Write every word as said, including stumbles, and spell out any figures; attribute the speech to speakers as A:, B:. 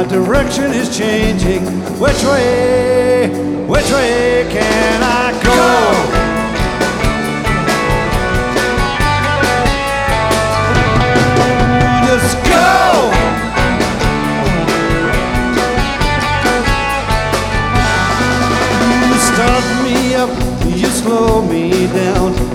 A: My direction is changing. Which way, which way can I go? Just go! You start me up, you slow me down.